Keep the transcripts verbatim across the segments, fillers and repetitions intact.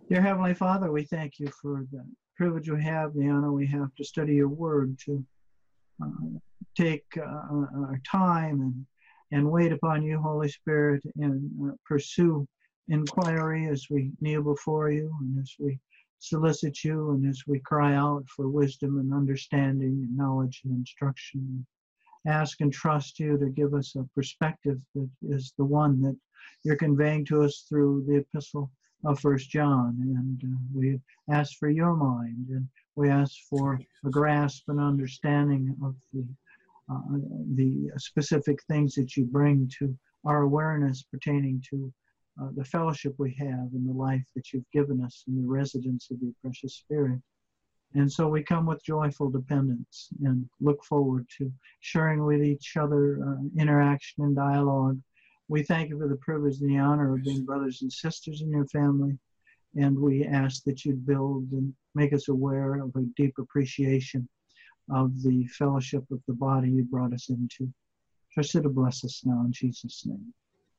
Dear Heavenly Father, we thank you for the privilege we have, the honor we have to study your word, to uh, take uh, our time and, and wait upon you, Holy Spirit, and uh, pursue inquiry as we kneel before you and as we solicit you and as we cry out for wisdom and understanding and knowledge and instruction. Ask and trust you to give us a perspective that is the one that you're conveying to us through the epistle of First John. And uh, we ask for your mind, and we ask for a grasp and understanding of the uh, the specific things that you bring to our awareness pertaining to uh, the fellowship we have and the life that you've given us in the residence of your precious Spirit. And so we come with joyful dependence and look forward to sharing with each other uh, interaction and dialogue. We thank you for the privilege and the honor of being brothers and sisters in your family. And we ask that you build and make us aware of a deep appreciation of the fellowship of the body you brought us into. Trust you to bless us now in Jesus' name.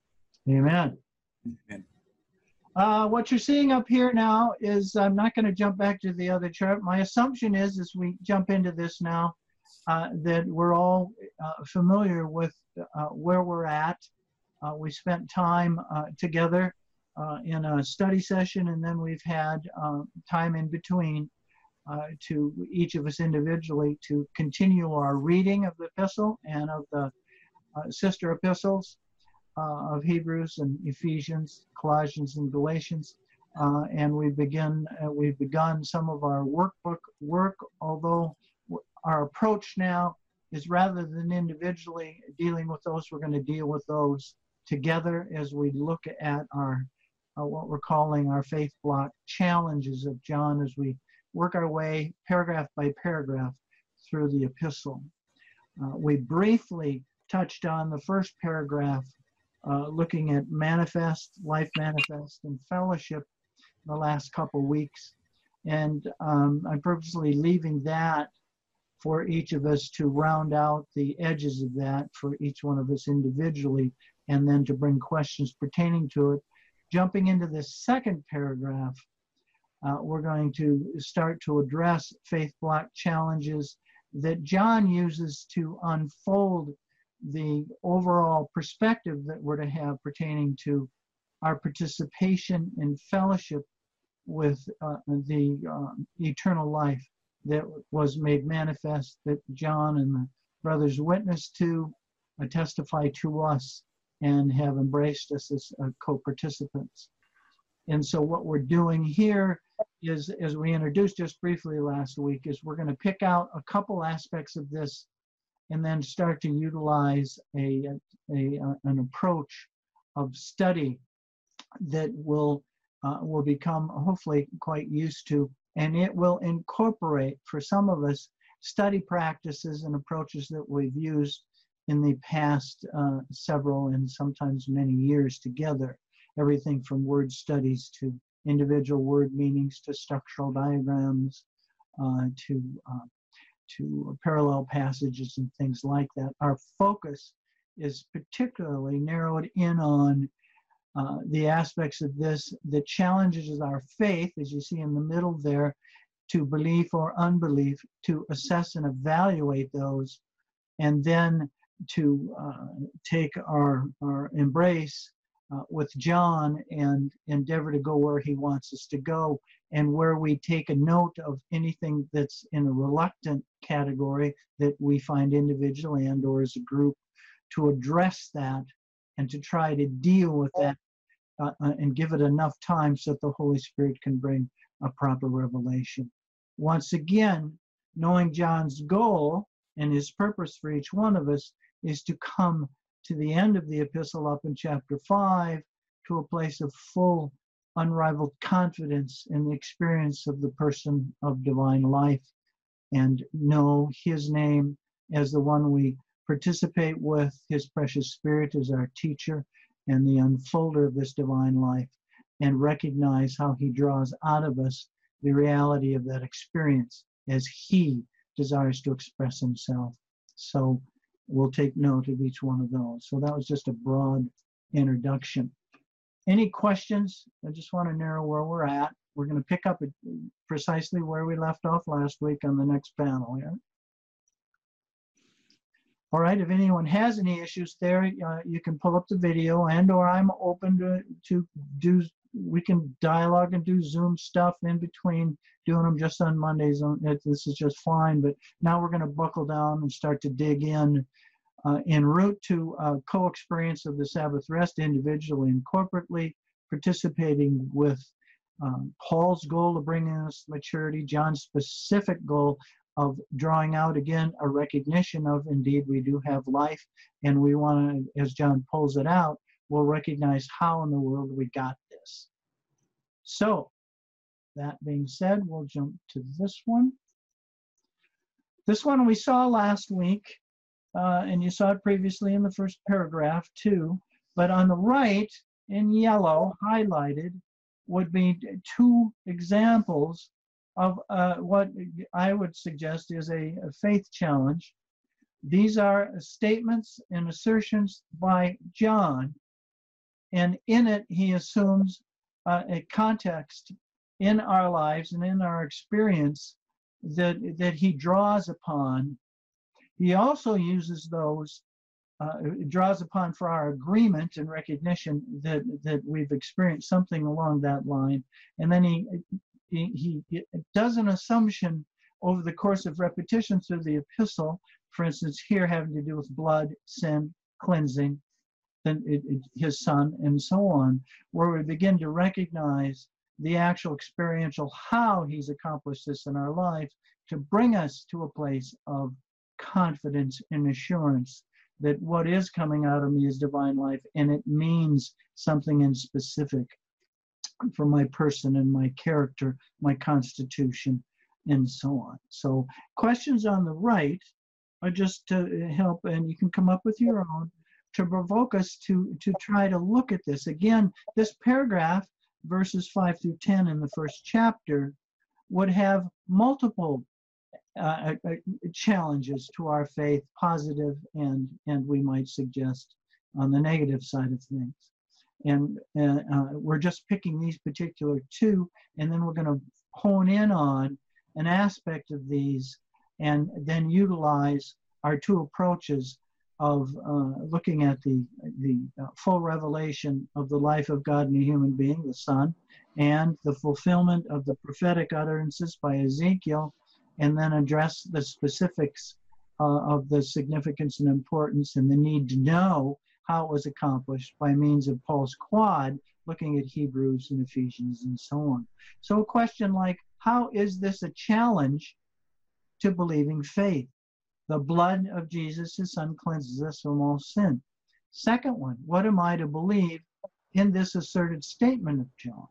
Amen. Amen. Uh, what you're seeing up here now is, I'm not going to jump back to the other chart. My assumption is, as we jump into this now, uh, that we're all uh, familiar with uh, where we're at. Uh, we spent time uh, together uh, in a study session, and then we've had uh, time in between uh, to each of us individually to continue our reading of the epistle and of the uh, sister epistles. Uh, of Hebrews and Ephesians, Colossians and Galatians, uh, and we begin. Uh, we've begun some of our workbook work. Although our approach now is, rather than individually dealing with those, we're going to deal with those together as we look at our uh, what we're calling our faith block challenges of John, as we work our way paragraph by paragraph through the epistle. Uh, we briefly touched on the first paragraph, Uh, looking at manifest, life manifest, and fellowship the last couple weeks. And um, I'm purposely leaving that for each of us to round out the edges of that for each one of us individually, and then to bring questions pertaining to it. Jumping into the second paragraph, uh, we're going to start to address faith block challenges that John uses to unfold the overall perspective that we're to have pertaining to our participation in fellowship with uh, the uh, eternal life that was made manifest, that John and the brothers witnessed to, uh, testify to us, and have embraced us as uh, co-participants. And so what we're doing here is, as we introduced just briefly last week, is we're going to pick out a couple aspects of this and then start to utilize a, a, a an approach of study that will uh, will become hopefully quite used to, and it will incorporate, for some of us, study practices and approaches that we've used in the past uh, several and sometimes many years together. Everything from word studies to individual word meanings to structural diagrams uh, to uh, to parallel passages and things like that. Our focus is particularly narrowed in on uh, the aspects of this that challenges our faith, as you see in the middle there, to belief or unbelief, to assess and evaluate those, and then to uh, take our, our embrace uh, with John and endeavor to go where he wants us to go, and where we take a note of anything that's in a reluctant category that we find individually and or as a group, to address that and to try to deal with that uh, and give it enough time so that the Holy Spirit can bring a proper revelation. Once again, knowing John's goal and his purpose for each one of us is to come to the end of the epistle up in chapter five to a place of full, unrivaled confidence in the experience of the person of divine life, and know his name as the one we participate with, his precious Spirit as our teacher and the unfolder of this divine life, and recognize how he draws out of us the reality of that experience as he desires to express himself. So we'll take note of each one of those. So that was just a broad introduction. Any questions? I just want to narrow where we're at. we're going to pick up precisely where we left off last week on the next panel here. All right, if anyone has any issues there, uh, you can pull up the video, and or I'm open to, to do, we can dialogue and do Zoom stuff in between doing them just on Mondays. This is just fine, but now we're going to buckle down and start to dig in uh, en route to uh, co-experience of the Sabbath rest individually and corporately, participating with um, Paul's goal of bringing us maturity, John's specific goal of drawing out again a recognition of, indeed, we do have life, and we want to, as John pulls it out, we'll recognize how in the world we got this. So, that being said, we'll jump to this one. This one we saw last week, uh, and you saw it previously in the first paragraph too, but on the right, in yellow, highlighted, would be two examples of uh, what I would suggest is a, a faith challenge. These are statements and assertions by John, and in it he assumes uh, a context in our lives and in our experience that, that he draws upon. He also uses those, uh, draws upon for our agreement and recognition that, that we've experienced something along that line, and then he He, he does an assumption over the course of repetition through the epistle, for instance, here having to do with blood, sin, cleansing, then it, it, his son, and so on, where we begin to recognize the actual experiential how he's accomplished this in our life to bring us to a place of confidence and assurance that what is coming out of me is divine life, and it means something in specific for my person and my character, my constitution, and so on. So questions on the right are just to help, and you can come up with your own, to provoke us to, to try to look at this. Again, this paragraph, verses five through ten in the first chapter, would have multiple uh, uh, challenges to our faith, positive and, and we might suggest on the negative side of things. And uh, uh, we're just picking these particular two, and then we're going to hone in on an aspect of these and then utilize our two approaches of uh, looking at the, the uh, full revelation of the life of God in a human being, the Son, and the fulfillment of the prophetic utterances by Ezekiel, and then address the specifics uh, of the significance and importance and the need to know how it was accomplished by means of Paul's quad, looking at Hebrews and Ephesians and so on. So a question like, how is this a challenge to believing faith? The blood of Jesus, his son, cleanses us from all sin. Second one, what am I to believe in this asserted statement of John?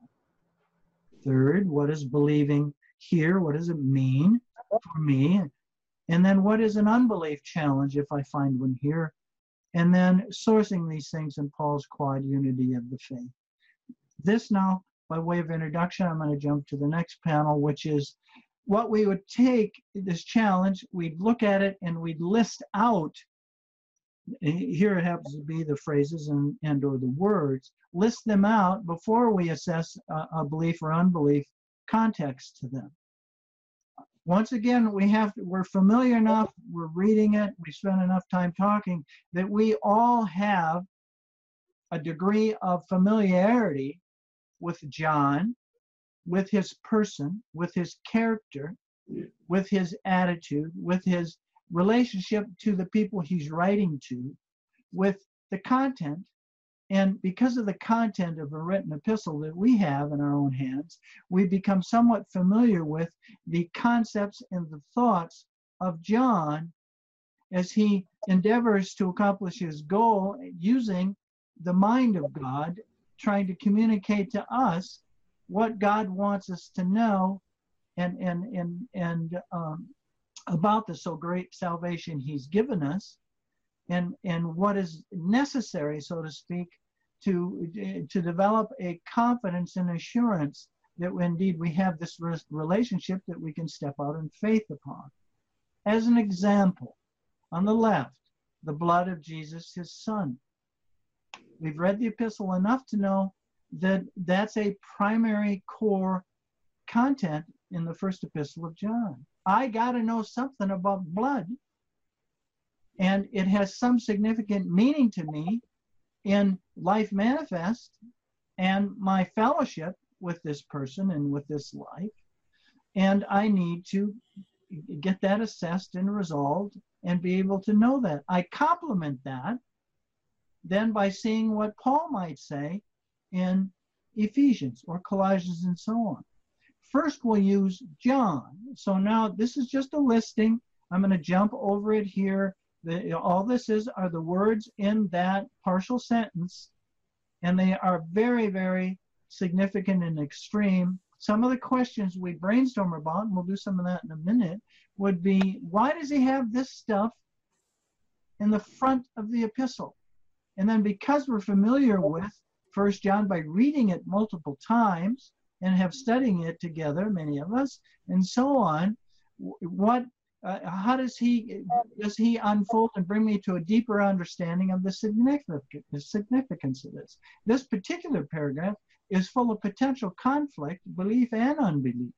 Third, what is believing here? What does it mean for me? And then what is an unbelief challenge if I find one here? And then sourcing these things in Paul's quad, unity of the faith. This now, by way of introduction, I'm going to jump to the next panel, which is what we would take this challenge, we'd look at it and we'd list out, here it happens to be the phrases and, and or the words, list them out before we assess a, a belief or unbelief context to them. Once again, we have to, we're familiar enough, we're reading it, we spend enough time talking, that we all have a degree of familiarity with John, with his person, with his character, with his attitude, with his relationship to the people he's writing to, with the content. And because of the content of a written epistle that we have in our own hands, we become somewhat familiar with the concepts and the thoughts of John as he endeavors to accomplish his goal using the mind of God, trying to communicate to us what God wants us to know and, and, and, and um, about the so great salvation he's given us. And, and what is necessary, so to speak, to, to develop a confidence and assurance that indeed we have this relationship that we can step out in faith upon. As an example, on the left, the blood of Jesus, his son. We've read the epistle enough to know that that's a primary core content in the first epistle of John. I got to know something about blood, and it has some significant meaning to me in life manifest and my fellowship with this person and with this life. And I need to get that assessed and resolved and be able to know that. I complement that then by seeing what Paul might say in Ephesians or Colossians and so on. First, we'll use John. So now this is just a listing. I'm going to jump over it here. The, all this is are the words in that partial sentence, and they are very, very significant and extreme. Some of the questions we brainstorm about, and we'll do some of that in a minute, would be, why does he have this stuff in the front of the epistle? And then because we're familiar with First John by reading it multiple times and have studying it together, many of us, and so on, what, uh, how does he, does he unfold and bring me to a deeper understanding of the significance, the significance of this? This particular paragraph is full of potential conflict, belief and unbelief.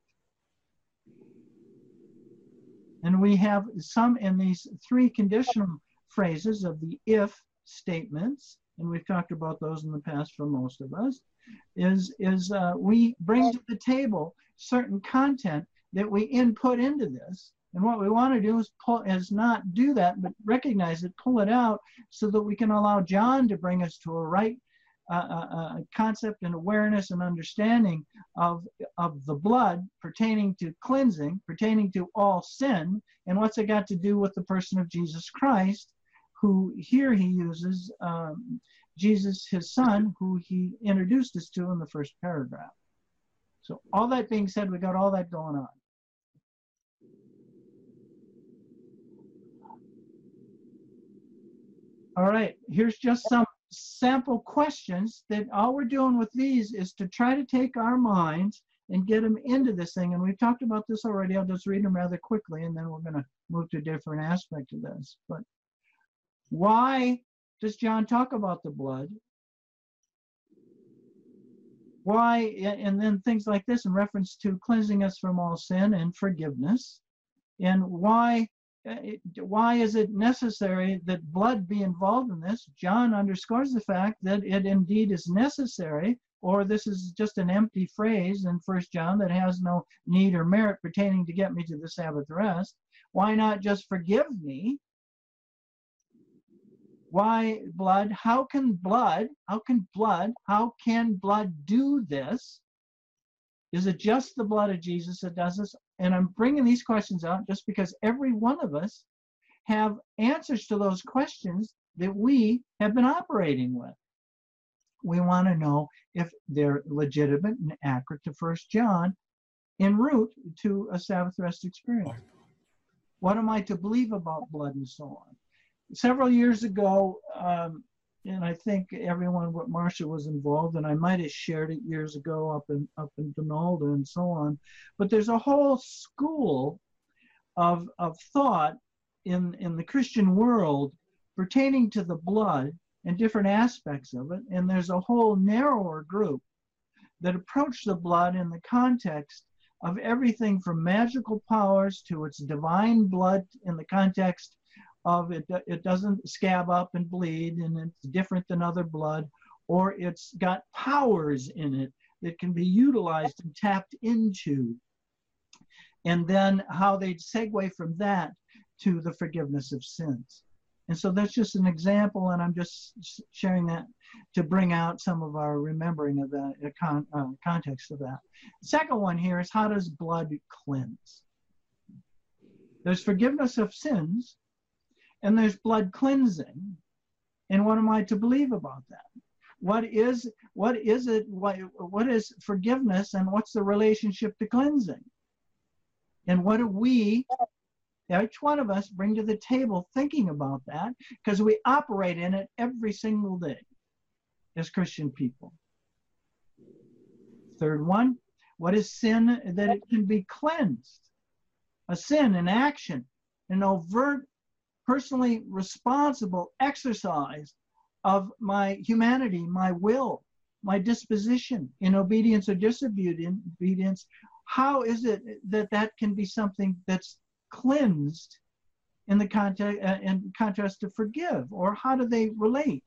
And we have some in these three conditional phrases of the if statements, and we've talked about those in the past for most of us, is, is uh, we bring to the table certain content that we input into this. And what we want to do is, pull, is not do that, but recognize it, pull it out, so that we can allow John to bring us to a right uh, uh, concept and awareness and understanding of, of the blood pertaining to cleansing, pertaining to all sin, and what's it got to do with the person of Jesus Christ, who here he uses um, Jesus, his son, who he introduced us to in the first paragraph. So all that being said, we got all that going on. All right, here's just some sample questions that all we're doing with these is to try to take our minds and get them into this thing. And we've talked about this already. I'll just read them rather quickly, and then we're going to move to a different aspect of this. But why does John talk about the blood? Why, and then things like this in reference to cleansing us from all sin and forgiveness. And why, why is it necessary that blood be involved in this? John underscores the fact that it indeed is necessary, or this is just an empty phrase in First John that has no need or merit pertaining to get me to the Sabbath rest. Why not just forgive me? Why blood? How can blood, how can blood, how can blood do this? Is it just the blood of Jesus that does this? And I'm bringing these questions out just because every one of us have answers to those questions that we have been operating with. We want to know if they're legitimate and accurate to First John en route to a Sabbath rest experience. What am I to believe about blood and so on? Several years ago, um, and I think everyone, what Marcia was involved, and I might have shared it years ago up in up in Donalda and so on. But there's a whole school of of thought in in the Christian world pertaining to the blood and different aspects of it. And there's a whole narrower group that approach the blood in the context of everything from magical powers to its divine blood in the context of it, it doesn't scab up and bleed, and it's different than other blood, or it's got powers in it that can be utilized and tapped into. And then how they segue from that to the forgiveness of sins. And so that's just an example, and I'm just sharing that to bring out some of our remembering of the uh, con uh, context of that. The second one here is, how does blood cleanse? There's forgiveness of sins, and there's blood cleansing. And what am I to believe about that? What is, what is it, what, what is forgiveness, and what's the relationship to cleansing? And what do we, each one of us, bring to the table thinking about that? Because we operate in it every single day as Christian people. Third one, what is sin that it can be cleansed? A sin, an action, an overt, personally responsible exercise of my humanity, my will, my disposition in obedience or disobedience. how is it that that can be something that's cleansed in the context, uh, in contrast to forgive, or how do they relate?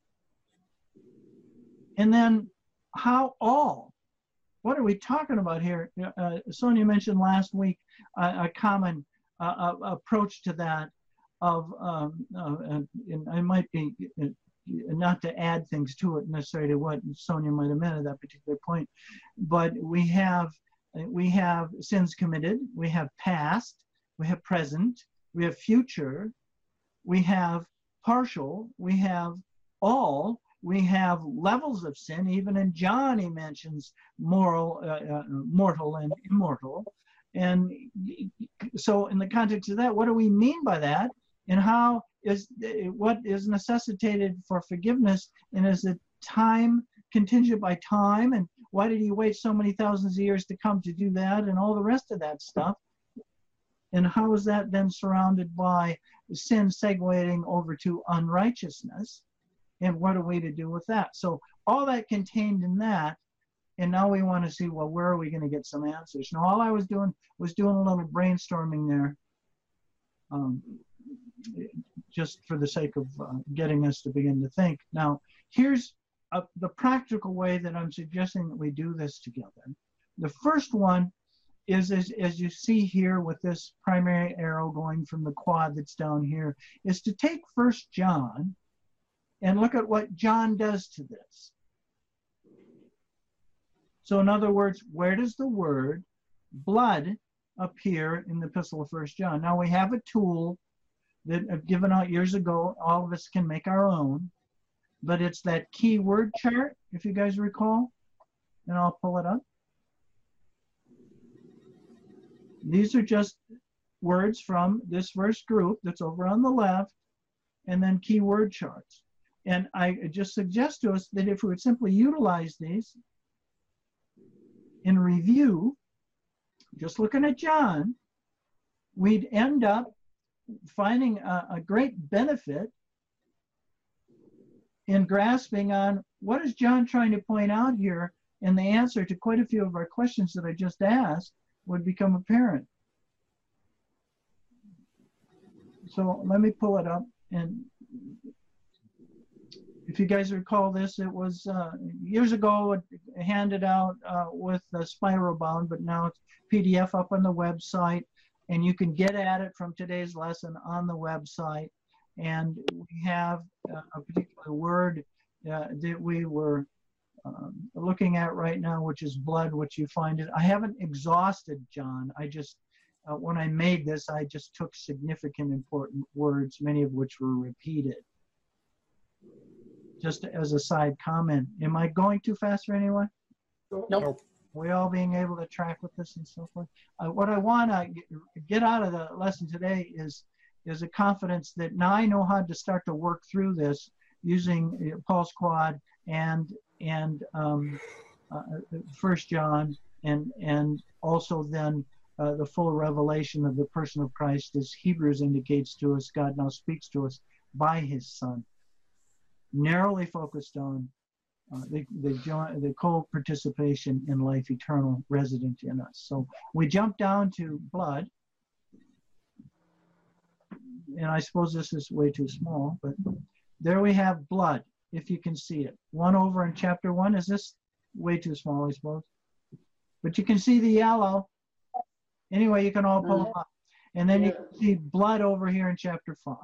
And then how all? What are we talking about here? Uh, Sonia mentioned last week uh, a common uh, approach to that of, um, uh, and I might be, uh, not to add things to it necessarily to what Sonia might have meant at that particular point, but we have, we have sins committed, we have past, we have present, we have future, we have partial, we have all, we have levels of sin. Even in John, he mentions moral, uh, uh, mortal and immortal. And so in the context of that, what do we mean by that? And how is, what is necessitated for forgiveness? And is it time contingent by time? And why did he wait so many thousands of years to come to do that? And all the rest of that stuff. And how is that then surrounded by sin segueing over to unrighteousness? And what are we to do with that? So all that contained in that, and now we want to see, well, where are we going to get some answers? Now, all I was doing was doing a little brainstorming there, um, just for the sake of uh, getting us to begin to think. Now, here's a, the practical way that I'm suggesting that we do this together. The first one is, as, as you see here with this primary arrow going from the quad that's down here, is to take First John and look at what John does to this. So in other words, where does the word blood appear in the epistle of First John? Now we have a tool that I've given out years ago. All of us can make our own, but it's that key word chart, if you guys recall, and I'll pull it up. These are just words from this first group that's over on the left, and then keyword charts. And I just suggest to us that if we would simply utilize these in review, just looking at John, we'd end up finding a, a great benefit in grasping on what is John trying to point out here, and the answer to quite a few of our questions that I just asked would become apparent. So let me pull it up. And if you guys recall this, it was uh, years ago handed out uh, with a spiral bound, but now it's P D F up on the website, and you can get at it from today's lesson on the website. And we have uh, a particular word uh, that we were um, looking at right now, which is blood, which you find it. I haven't exhausted John. I just, uh, when I made this, I just took significant important words, many of which were repeated. Just as a side comment, am I going too fast for anyone? Nope. We all being able to track with this and so forth. Uh, what I want to get out of the lesson today is is a confidence that now I know how to start to work through this using Paul's Quad and and um, uh, First John, and and also then uh, the full revelation of the person of Christ, as Hebrews indicates to us. God now speaks to us by His Son, narrowly focused on uh, the the, joint, the co-participation in life eternal resident in us. So we jump down to blood, and I suppose this is way too small, but there we have blood, if you can see it. One over in chapter one. Is this way too small, I suppose? But you can see the yellow. Anyway, you can all pull them up. And then you can see blood over here in chapter five.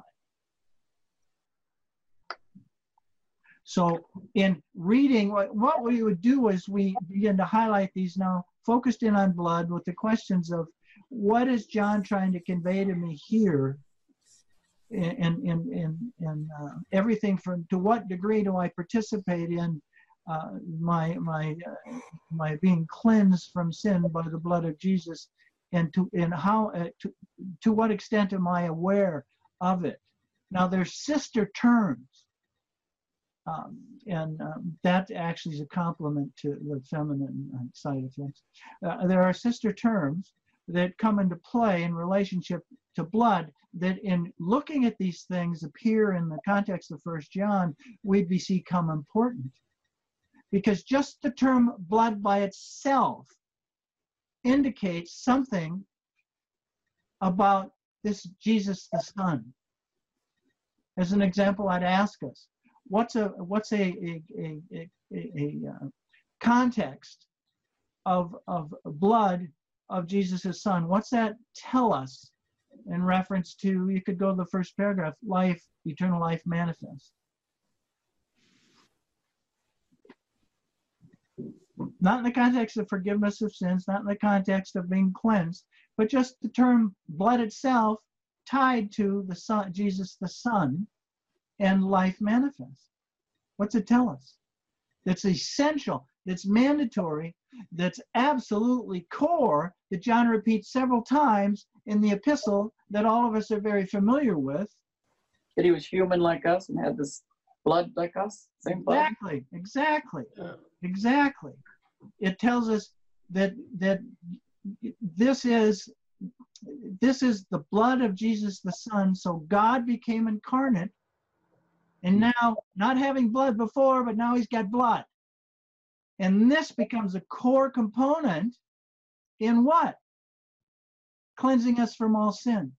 So in reading, what, what we would do is we begin to highlight these now, focused in on blood, with the questions of what is John trying to convey to me here, and, and, and, and uh, everything from to what degree do I participate in uh, my, my, uh, my being cleansed from sin by the blood of Jesus, and to, and how, uh, to, to what extent am I aware of it? Now there's sister terms. Um, and um, that actually is a complement to the feminine uh, side of things. Uh, there are sister terms that come into play in relationship to blood that, in looking at these things, appear in the context of First John, we become important. Because just the term blood by itself indicates something about this Jesus the Son. As an example, I'd ask us, what's a what's a a a, a, a, a uh, context of of blood of Jesus' Son? What's that tell us in reference to? You could go to the first paragraph, life, eternal life manifest. Not in the context of forgiveness of sins, not in the context of being cleansed, but just the term blood itself tied to the Son, Jesus the Son, and life manifest. What's it tell us? That's essential, that's mandatory, that's absolutely core, that John repeats several times in the epistle that all of us are very familiar with. That he was human like us and had this blood like us? Same blood? Exactly, exactly, exactly. It tells us that that this is this is the blood of Jesus the Son. So God became incarnate, and now not having blood before, but now he's got blood. And this becomes a core component in what? Cleansing us from all sin.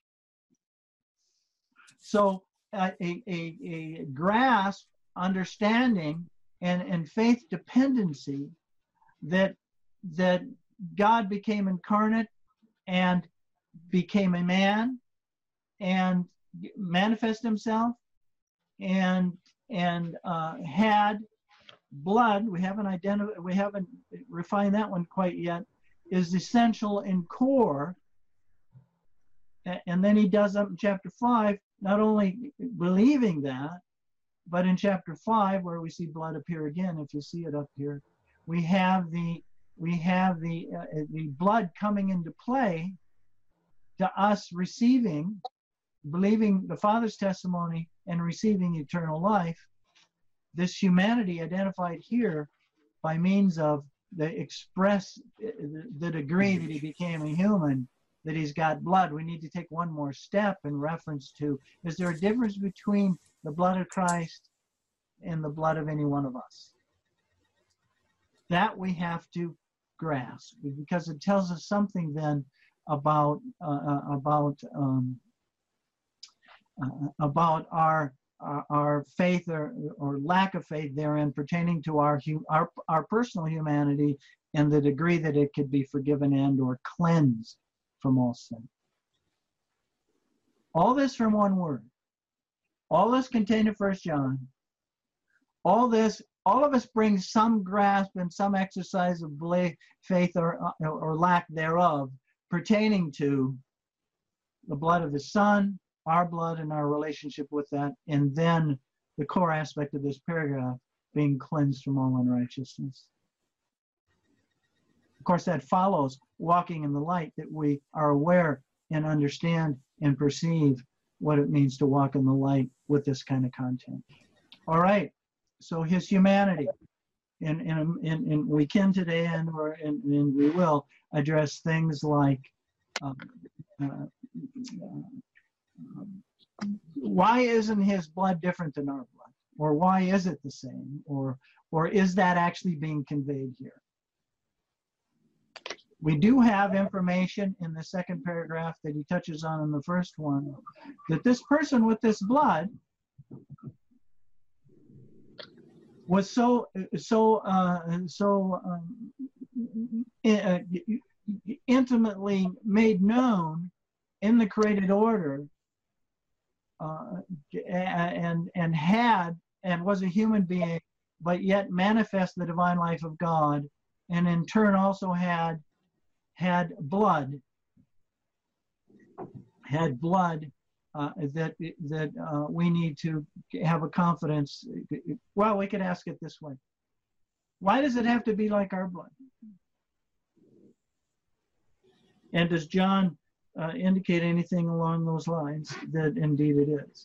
So uh, a, a, a grasp, understanding, and, and faith dependency that that God became incarnate and became a man and manifested himself and and uh, had blood. We haven't identified, we haven't refined that one quite yet. Is essential and core. And then he does up in chapter five, not only believing that, but in chapter five, where we see blood appear again, if you see it up here, we have the we have the uh, the blood coming into play to us receiving, believing the Father's testimony and receiving eternal life. This humanity identified here by means of the express, the degree that he became a human, that he's got blood. We need to take one more step in reference to, is there a difference between the blood of Christ and the blood of any one of us? That we have to grasp, because it tells us something then about uh, about um, uh, about our uh, our faith or or lack of faith therein pertaining to our our our personal humanity and the degree that it could be forgiven and or cleansed from all sin. All this from one word. All this contained in First John. All this, all of us bring some grasp and some exercise of belief, faith or, or lack thereof pertaining to the blood of the Son, our blood and our relationship with that, and then the core aspect of this paragraph, being cleansed from all unrighteousness. Of course, that follows walking in the light, that we are aware and understand and perceive what it means to walk in the light with this kind of content. All right, so his humanity, and, and, and, and we can today, and, or, and, and we will address things like um, uh, uh, why isn't his blood different than our blood? Or why is it the same? Or, or is that actually being conveyed here? We do have information in the second paragraph that he touches on in the first one, that this person with this blood was so so uh, so um, uh, intimately made known in the created order, uh, and and had and was a human being, but yet manifest the divine life of God, and in turn also had. had blood, had blood uh, that that uh, we need to have a confidence. Well, we could ask it this way. Why does it have to be like our blood? And does John uh, indicate anything along those lines that indeed it is?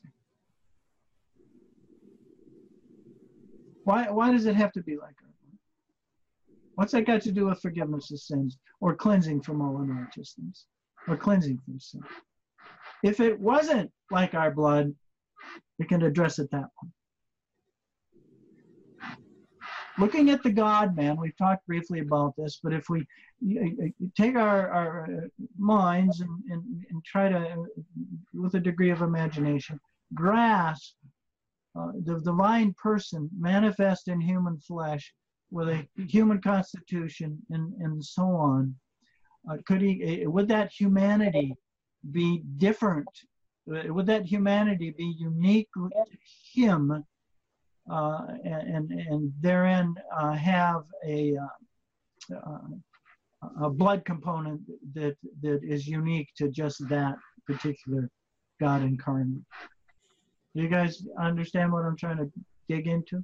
Why, why does it have to be like our blood? What's that got to do with forgiveness of sins or cleansing from all unrighteousness or cleansing from sin? If it wasn't like our blood, we can address it that way. looking at the God-man, we've talked briefly about this, but if we take our, our minds and, and, and try to, with a degree of imagination, grasp uh, the divine person manifest in human flesh with a human constitution and, and so on, uh, could he, would that humanity be different? Would that humanity be unique to him, uh, and, and therein uh, have a, uh, a blood component that, that is unique to just that particular God incarnate? Do you guys understand what I'm trying to dig into?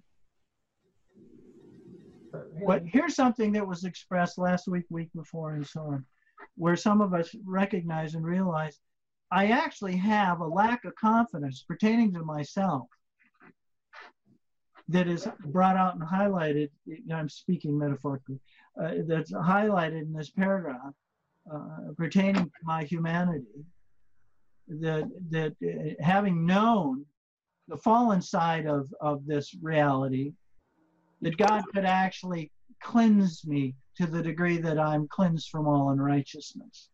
But here's something that was expressed last week, week before, and so on, where some of us recognize and realize I actually have a lack of confidence pertaining to myself that is brought out and highlighted. I'm speaking metaphorically. Uh, that's highlighted in this paragraph uh, pertaining to my humanity. That that uh, having known the fallen side of of this reality, that God could actually cleanse me to the degree that I'm cleansed from all unrighteousness.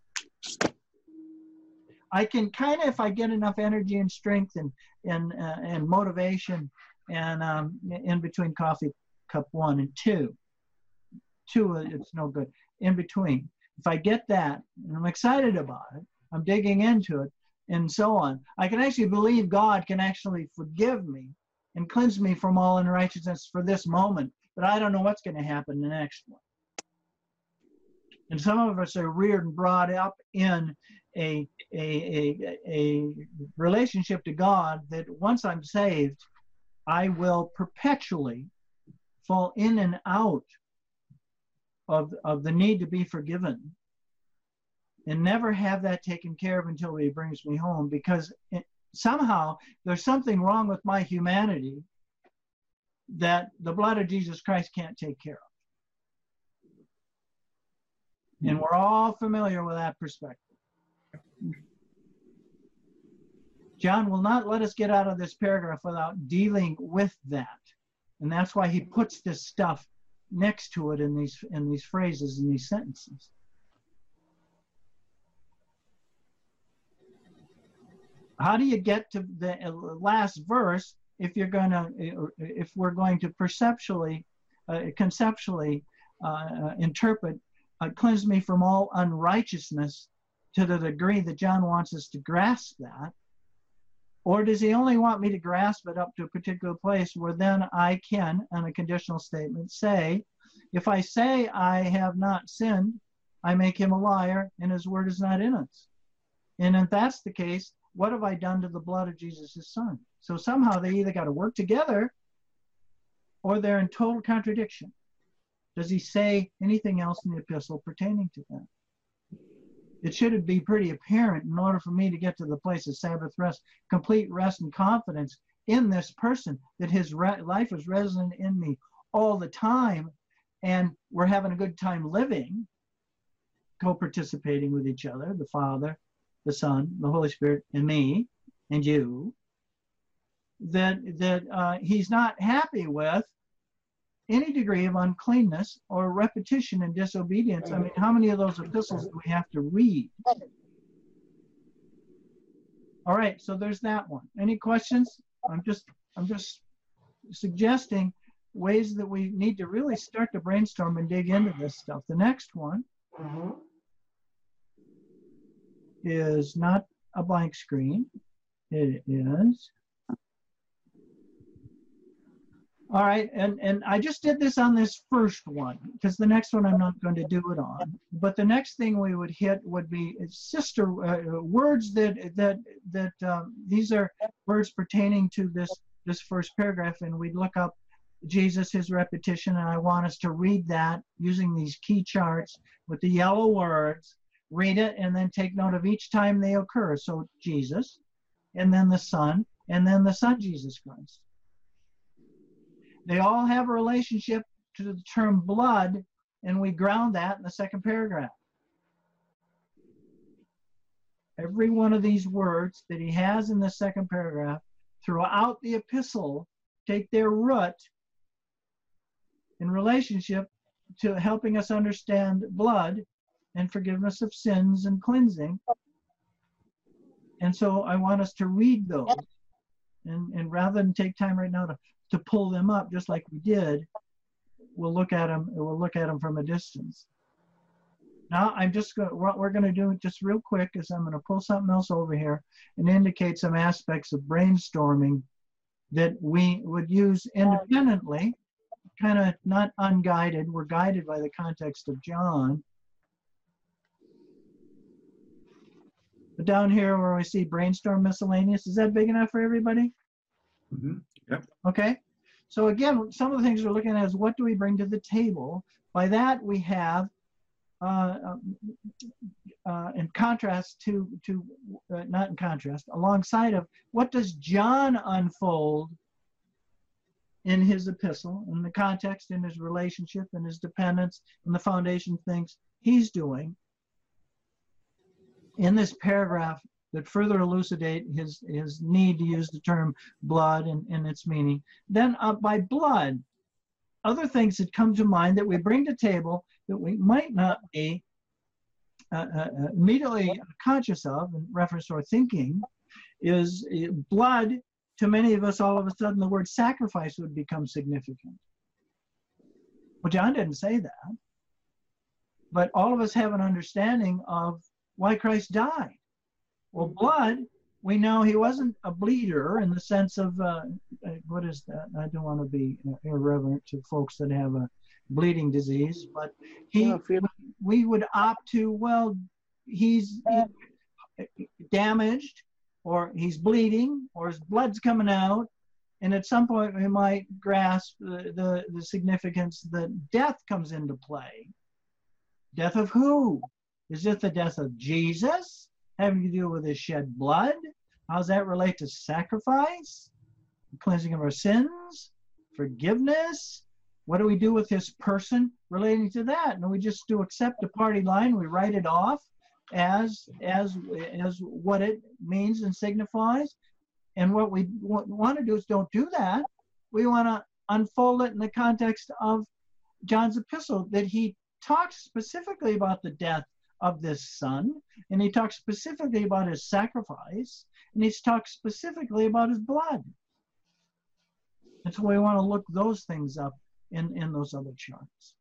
I can kind of, if I get enough energy and strength and and uh, and motivation, and um, in between coffee cup one and two, two it's no good. In between, if I get that, and I'm excited about it, I'm digging into it, and so on, I can actually believe God can actually forgive me and cleanse me from all unrighteousness for this moment, but I don't know what's going to happen the next one. And some of us are reared and brought up in a, a, a, a relationship to God that once I'm saved, I will perpetually fall in and out of, of the need to be forgiven and never have that taken care of until He brings me home, because it, somehow there's something wrong with my humanity that the blood of Jesus Christ can't take care of. And we're all familiar with that perspective. John will not let us get out of this paragraph without dealing with that. And that's why he puts this stuff next to it in these, in these phrases, in these sentences. How do you get to the last verse if you're going to, if we're going to perceptually, uh, conceptually uh, interpret, uh, cleanse me from all unrighteousness to the degree that John wants us to grasp that? Or does he only want me to grasp it up to a particular place where then I can, on a conditional statement, say, if I say I have not sinned, I make him a liar and his word is not in us. And if that's the case, what have I done to the blood of Jesus, his son? So somehow they either got to work together or they're in total contradiction. Does he say anything else in the epistle pertaining to that? It should be pretty apparent in order for me to get to the place of Sabbath rest, complete rest and confidence in this person, that his re- life is resident in me all the time, and we're having a good time living, co-participating with each other, the Father, the Son, the Holy Spirit, and me, and you, that, that uh, he's not happy with any degree of uncleanness or repetition and disobedience. I mean, how many of those epistles do we have to read? All right, so there's that one. Any questions? I'm just, I'm just suggesting ways that we need to really start to brainstorm and dig into this stuff. The next one mm-hmm. is not a blank screen. It is. All right, and, and I just did this on this first one, because the next one I'm not going to do it on. But the next thing we would hit would be sister uh, words that, that, that um, these are words pertaining to this, this first paragraph, and we'd look up Jesus, his repetition, and I want us to read that using these key charts with the yellow words, read it, and then take note of each time they occur. So Jesus, and then the Son, and then the Son, Jesus Christ. They all have a relationship to the term blood, and we ground that in the second paragraph. Every one of these words that he has in the second paragraph throughout the epistle take their root in relationship to helping us understand blood and forgiveness of sins and cleansing. And so I want us to read those. And, and rather than take time right now to, to pull them up, just like we did, we'll look at them, we'll look at them from a distance. Now I'm just going to, what we're going to do just real quick is I'm going to pull something else over here and indicate some aspects of brainstorming that we would use independently, kind of not unguided. We're guided by the context of John. But down here where we see brainstorm miscellaneous, is that big enough for everybody? Mm-hmm. Yep. Okay. So again, some of the things we're looking at is what do we bring to the table? By that we have, uh, uh, in contrast to, to uh, not in contrast, alongside of what does John unfold in his epistle, in the context, in his relationship, in his dependence, in the foundation things he's doing in this paragraph that further elucidate his, his need to use the term blood and, and its meaning. Then uh, by blood, other things that come to mind that we bring to table that we might not be uh, uh, immediately conscious of in reference to our thinking is uh, blood. To many of us, all of a sudden, the word sacrifice would become significant. Well, John didn't say that. But all of us have an understanding of why Christ died. Well, blood, we know he wasn't a bleeder in the sense of, uh, what is that? I don't want to be irreverent to folks that have a bleeding disease, but he, we would opt to, well, he's damaged, or he's bleeding, or his blood's coming out, and at some point we might grasp the, the, the significance that death comes into play. Death of who? Is it the death of Jesus, having to do with his shed blood? How does that relate to sacrifice, cleansing of our sins, forgiveness? What do we do with his person relating to that? And we just do accept a party line, we write it off as as as what it means and signifies. And what we want to do is don't do that. We want to unfold it in the context of John's epistle, that he talks specifically about the death of this son, and he talks specifically about his sacrifice, and he talks specifically about his blood. And so we want to look those things up in in those other charts.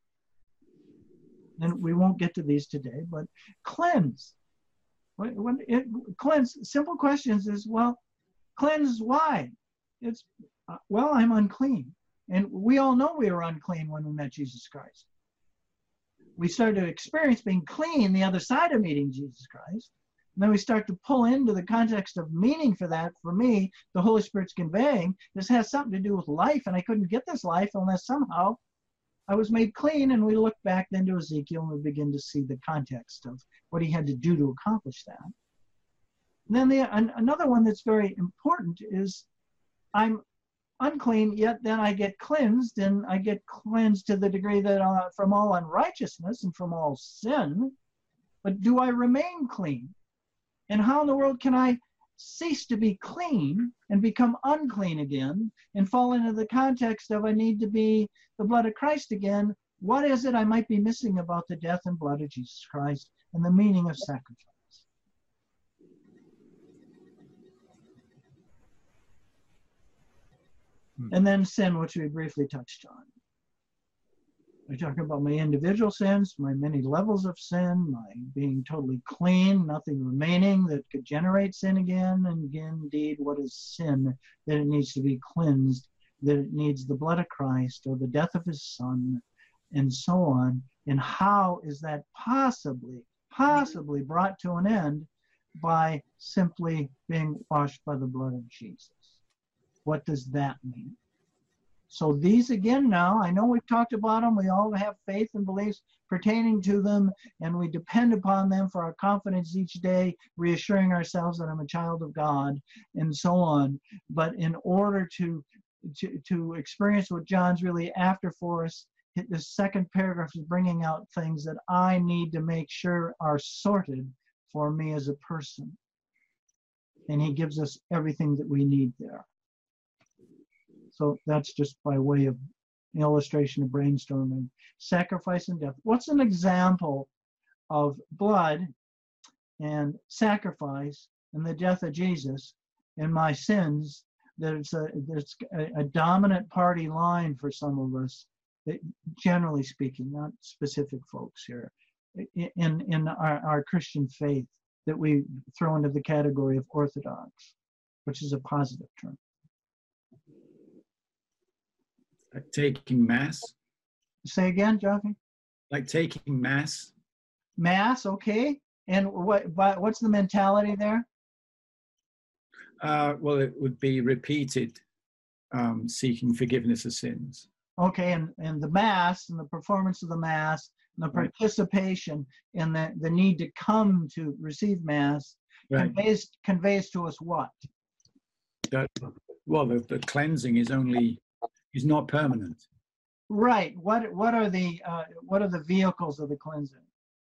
And we won't get to these today, but cleanse. When, when it, cleanse, simple questions is, well, cleanse why? It's, uh, well, I'm unclean. And we all know we were unclean when we met Jesus Christ. We started to experience being clean the other side of meeting Jesus Christ. And then we start to pull into the context of meaning for that. For me, the Holy Spirit's conveying, this has something to do with life, and I couldn't get this life unless somehow I was made clean. And we look back then to Ezekiel and we begin to see the context of what he had to do to accomplish that. And then the, an, another one that's very important is I'm unclean, yet then I get cleansed, and I get cleansed to the degree that uh, from all unrighteousness and from all sin. But do I remain clean? And how in the world can I cease to be clean and become unclean again and fall into the context of I need to be the blood of Christ again? What is it I might be missing about the death and blood of Jesus Christ and the meaning of sacrifice? Hmm. And then sin, which we briefly touched on. We're talking about my individual sins, my many levels of sin, my being totally clean, nothing remaining that could generate sin again. And again, indeed, what is sin? That it needs to be cleansed, that it needs the blood of Christ or the death of his son, and so on. And how is that possibly, possibly brought to an end by simply being washed by the blood of Jesus? What does that mean? So these again now, I know we've talked about them. We all have faith and beliefs pertaining to them, and we depend upon them for our confidence each day, reassuring ourselves that I'm a child of God, and so on. But in order to, to, to experience what John's really after for us, the second paragraph is bringing out things that I need to make sure are sorted for me as a person. And he gives us everything that we need there. So that's just by way of illustration of brainstorming. Sacrifice and death. What's an example of blood and sacrifice and the death of Jesus and my sins? There's a, there's a, a dominant party line for some of us, that, generally speaking, not specific folks here, in, in our, our Christian faith that we throw into the category of orthodox, which is a positive term. Like taking mass. Say again, Joffy? Like taking mass. Mass, okay. And what? But what's the mentality there? Uh, well, it would be repeated, um, seeking forgiveness of sins. Okay, and, and the Mass and the performance of the Mass and the participation in the, the need to come to receive Mass Right. conveys, conveys to us what? That, well, the, the cleansing is only is not permanent. Right. What what are the uh, what are the vehicles of the cleansing?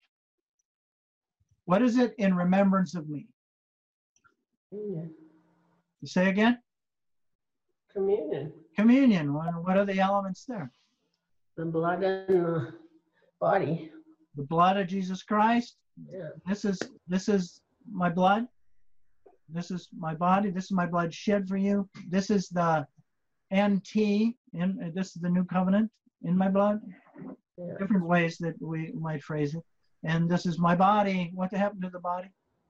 What is it in remembrance of me? Communion. Say again? Communion. Communion. What, what are the elements there? The blood and the body. The blood of Jesus Christ. Yeah. This is this is my blood. This is my body. This is my blood shed for you. This is the N T, in this is the new covenant in my blood. Yeah. Different ways that we might phrase it. And this is my body. What happened to the body?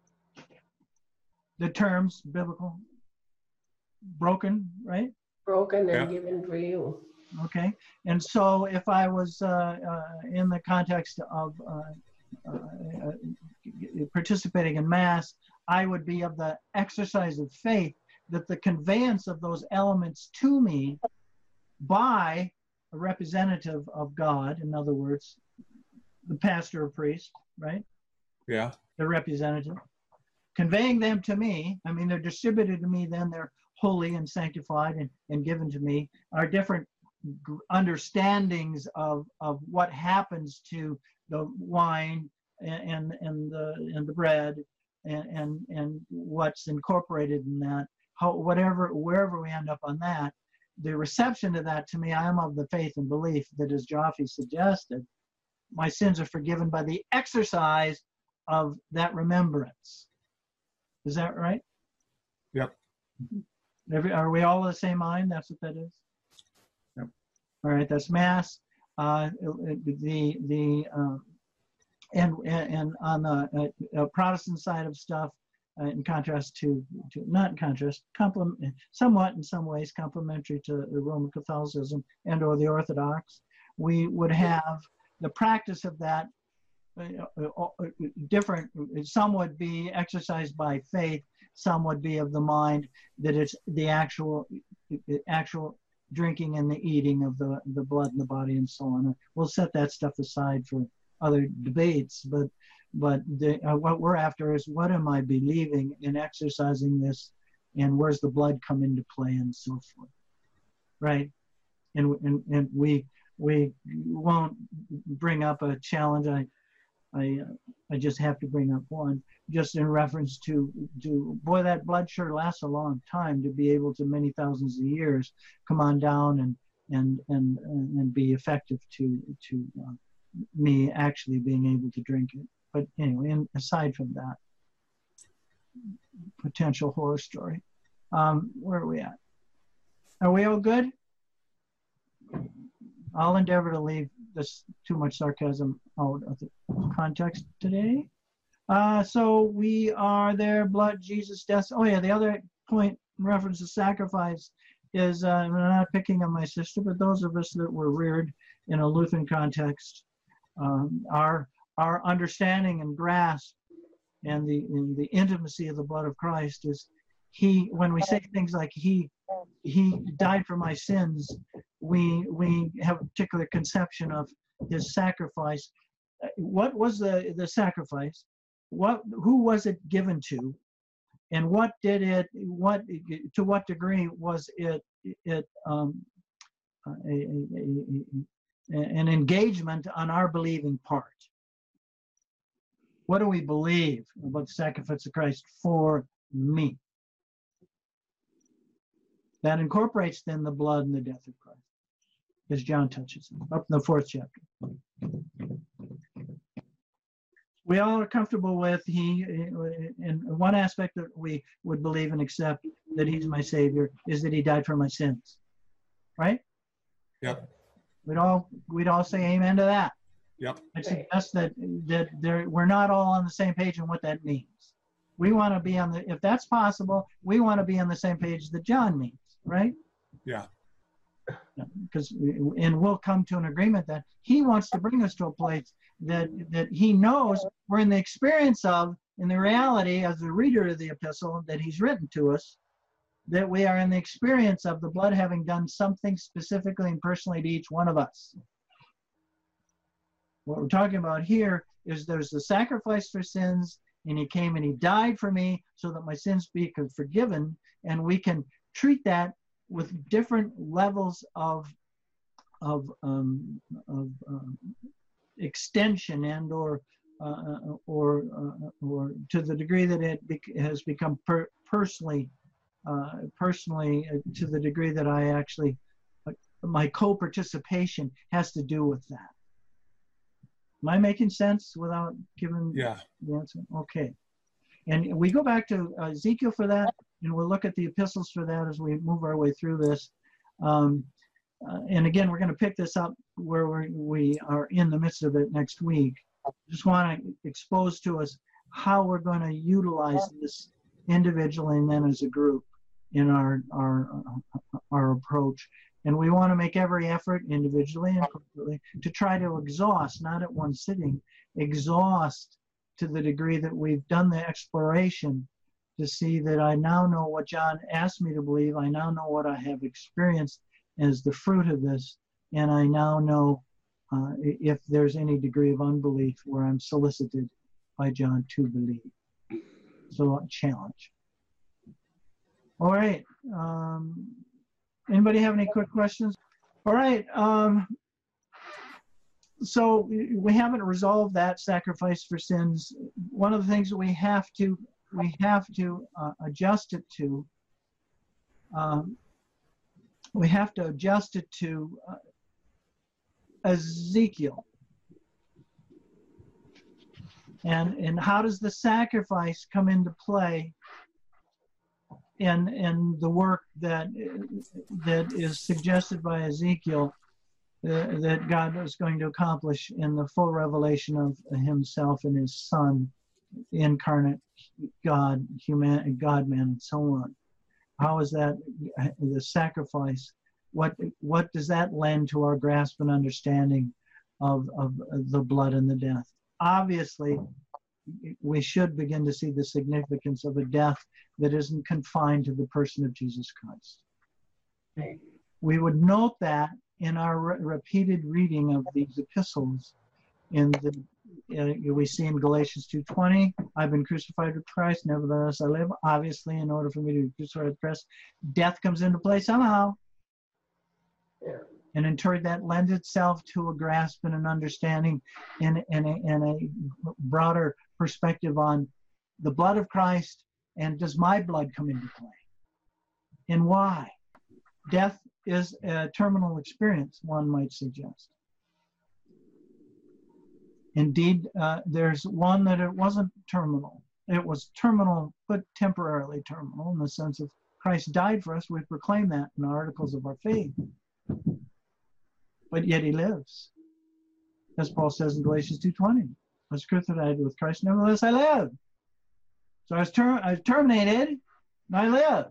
The terms biblical. Broken, right? Broken and Yeah. given for you. Okay. And so if I was uh, uh, in the context of uh, uh, uh, participating in Mass, I would be of the exercise of faith that the conveyance of those elements to me by a representative of God, in other words, the pastor or priest, right? Yeah. The representative, conveying them to me, I mean, they're distributed to me, then they're holy and sanctified and, and given to me, are different understandings of, of what happens to the wine and, and, and, the, and the bread and, and, and what's incorporated in that. How, whatever, wherever we end up on that, the reception to that, to me, I am of the faith and belief that, as Jaffe suggested, my sins are forgiven by the exercise of that remembrance. Is that right? Yep. Every, are we all of the same mind? That's what that is? Yep. All right, that's Mass. Uh, the, the, uh, and, and on the uh, Protestant side of stuff, Uh, in contrast to, to, not in contrast, complement, somewhat in some ways complementary to the Roman Catholicism and or the Orthodox, we would have the practice of that uh, uh, different. Some would be exercised by faith, some would be of the mind that it's the actual, actual drinking and the eating of the, the blood in the body and so on. We'll set that stuff aside for other debates, but But the, uh, what we're after is, what am I believing in exercising this, and where's the blood come into play, and so forth, right? And and, and we we won't bring up a challenge. I I uh, I just have to bring up one, just in reference to to boy, that blood sure lasts a long time, to be able to many thousands of years come on down and and and and be effective to to uh, me actually being able to drink it. But anyway, and aside from that, potential horror story. Um, where are we at? Are we all good? I'll endeavor to leave this too much sarcasm out of the context today. Uh, so we are there, blood, Jesus, death. Oh yeah, the other point in reference to sacrifice is, uh, I'm not picking on my sister, but those of us that were reared in a Lutheran context, um, are our understanding and grasp and the and the intimacy of the blood of Christ is, he, when we say things like he he died for my sins, we we have a particular conception of his sacrifice. What was the the sacrifice? What, who was it given to? And what did it, what, to what degree was it it um, a, a, a, an engagement on our believing part? What do we believe about the sacrifice of Christ for me? That incorporates then the blood and the death of Christ. as John touches them, up in the fourth chapter. We all are comfortable with he, and one aspect that we would believe and accept that he's my Savior is that he died for my sins, right? Yep. We'd all we'd all say amen to that. Yep. I suggest that that there we're not all on the same page on what that means. We want to be on the, if that's possible, we want to be on the same page that John means, right? Yeah. Because and we'll come to an agreement that he wants to bring us to a place that that he knows we're in the experience of, in the reality as the reader of the epistle that he's written to us, that we are in the experience of the blood having done something specifically and personally to each one of us. What we're talking about here is there's the sacrifice for sins, and he came and he died for me so that my sins be forgiven, and we can treat that with different levels of of um, of um, extension and or uh, or uh, or to the degree that it bec has become per personally uh, personally uh, to the degree that I actually uh, my co-participation has to do with that. Am I making sense without giving Yeah. the answer? Okay. And we go back to Ezekiel for that, and we'll look at the epistles for that as we move our way through this. Um, uh, and again, we're going to pick this up where we're, we are in the midst of it next week. Just want to expose to us how we're going to utilize this individually and then as a group in our our uh, our approach. And we want to make every effort individually and corporately to try to exhaust, not at one sitting, exhaust to the degree that we've done the exploration to see that I now know what John asked me to believe. I now know what I have experienced as the fruit of this. And I now know uh, if there's any degree of unbelief where I'm solicited by John to believe. So a challenge. All right. Um, Anybody have any quick questions? All right. Um, so we haven't resolved that sacrifice for sins. One of the things that we have to we have to uh, adjust it to. Um, we have to adjust it to uh, Ezekiel. And and how does the sacrifice come into play in in the work that that is suggested by Ezekiel uh, that God is going to accomplish in the full revelation of himself and his Son, incarnate God, human, God-man, and so on? How is that the sacrifice? What what does that lend to our grasp and understanding of of the blood and the death? Obviously, we should begin to see the significance of a death that isn't confined to the person of Jesus Christ. Right. We would note that in our re repeated reading of these epistles. In the uh, we see in Galatians two twenty, I've been crucified with Christ, nevertheless I live. Obviously, in order for me to be crucified with Christ, death comes into play somehow. Yeah. And in turn, that lends itself to a grasp and an understanding and, and, a, and a broader perspective on the blood of Christ, and does my blood come into play? And why? Death is a terminal experience, one might suggest. Indeed, uh, there's one that it wasn't terminal. It was terminal, but temporarily terminal in the sense of Christ died for us. We proclaim that in the articles of our faith. But yet he lives. As Paul says in Galatians two twenty, I was crucified with Christ, nevertheless I live. So I was, ter I was terminated, and I live.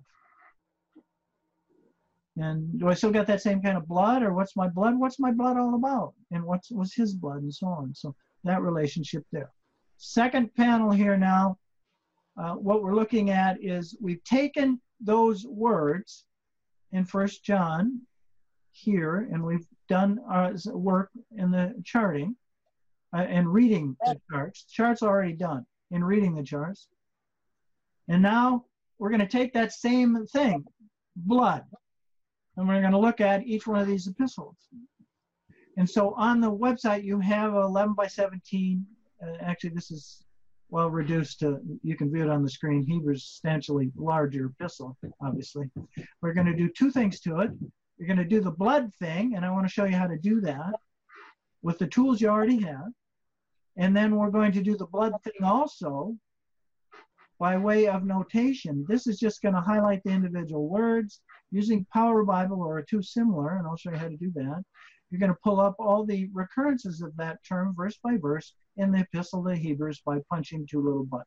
And do I still got that same kind of blood, or what's my blood? What's my blood all about? And what's was his blood, and so on. So that relationship there. Second panel here now, uh, what we're looking at is we've taken those words in First John here, and we've done our work in the charting uh, and reading the charts. The charts are already done in reading the charts. And now we're going to take that same thing, blood, and we're going to look at each one of these epistles. And so on the website, you have eleven by seventeen. Uh, actually, this is well reduced to, you can view it on the screen. Hebrews substantially larger epistle, obviously. We're going to do two things to it. you're going to do the blood thing, and I want to show you how to do that with the tools you already have. And then we're going to do the blood thing also by way of notation. This is just going to highlight the individual words using Power Bible or two similar, and I'll show you how to do that. You're going to pull up all the recurrences of that term verse by verse in the Epistle to the Hebrews by punching two little buttons.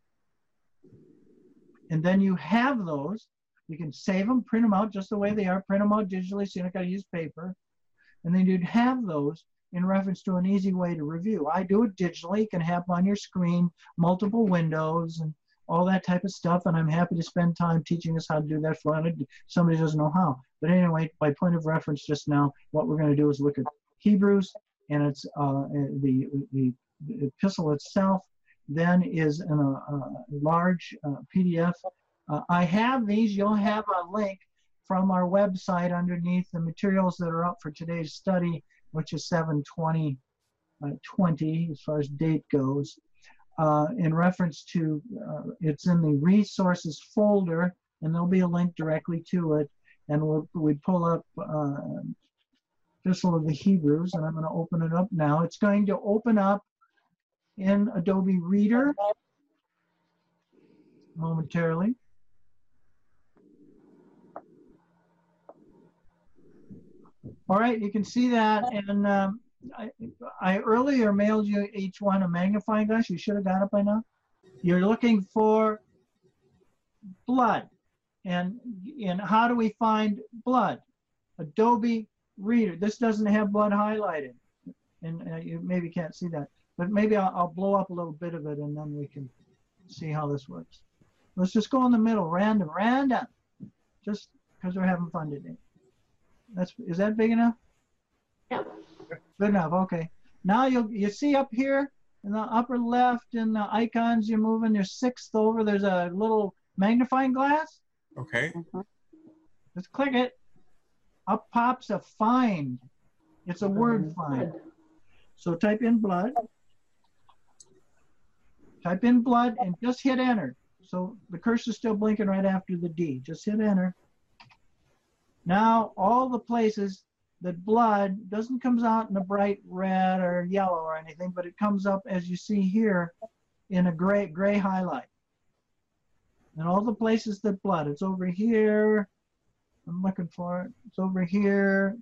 And then you have those. You can save them, print them out just the way they are, print them out digitally so you don't got to use paper. And then you'd have those in reference to an easy way to review. I do it digitally. You can have on your screen multiple windows and all that type of stuff, and I'm happy to spend time teaching us how to do that for somebody who doesn't know how. But anyway, by point of reference just now, what we're going to do is look at Hebrews, and it's uh, the, the, the epistle itself then is in a, a large uh, P D F. Uh, I have these. You'll have a link from our website underneath the materials that are up for today's study, which is seven twenty twenty as far as date goes. Uh, in reference to, uh, it's in the resources folder, and there'll be a link directly to it. And we'll, we pull up uh, Epistle of the Hebrews, and I'm going to open it up now. It's going to open up in Adobe Reader momentarily. All right, you can see that, and um, I, I earlier mailed you each one a magnifying glass. You should have got it by now. You're looking for blood. And, and how do we find blood? Adobe Reader. This doesn't have blood highlighted. And uh, you maybe can't see that. But maybe I'll, I'll blow up a little bit of it and then we can see how this works. Let's just go in the middle, random, random. Just because we're having fun today. That's, is that big enough? Yep. Good enough, okay. Now you'll you see up here in the upper left in the icons you're moving, there's sixth over, there's a little magnifying glass. Okay. Just click it. Up pops a find. It's a word find. So type in blood. Type in blood and just hit enter. So the cursor's still blinking right after the D. Just hit enter. Now all the places that blood doesn't comes out in a bright red or yellow or anything, but it comes up as you see here in a gray gray highlight. And all the places that blood, it's over here. I'm looking for it. It's over here.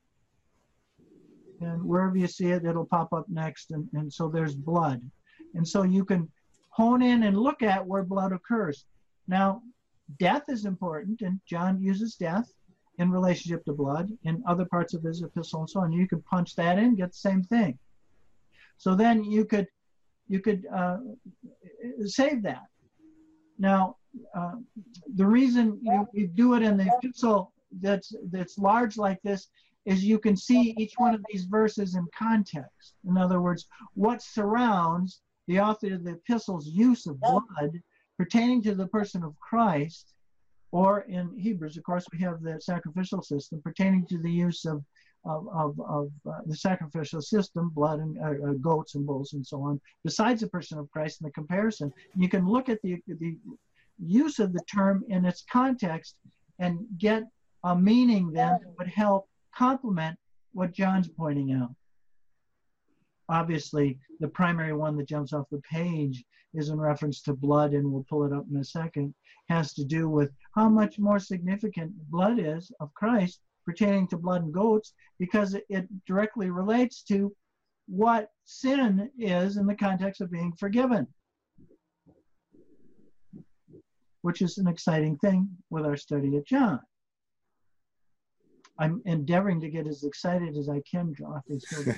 And wherever you see it, it'll pop up next. And, and so there's blood. And so you can hone in and look at where blood occurs. Now, death is important, and John uses death in relationship to blood in other parts of his epistle and so on. You could punch that in, get the same thing. So then you could you could uh, save that. Now, uh, the reason you, you do it in the epistle that's that's large like this is you can see each one of these verses in context. In other words, what surrounds the author of the epistle's use of blood pertaining to the person of Christ, or in Hebrews, of course, we have the sacrificial system pertaining to the use of of, of, of uh, the sacrificial system, blood and uh, uh, goats and bulls and so on, besides the person of Christ in the comparison. You can look at the, the use of the term in its context and get a meaning then that would help complement what John's pointing out. Obviously, the primary one that jumps off the page is in reference to blood, and we'll pull it up in a second, has to do with how much more significant blood is of Christ pertaining to blood and goats, because it, it directly relates to what sin is in the context of being forgiven, which is an exciting thing with our study of John. I'm endeavoring to get as excited as I can, Jonathan. So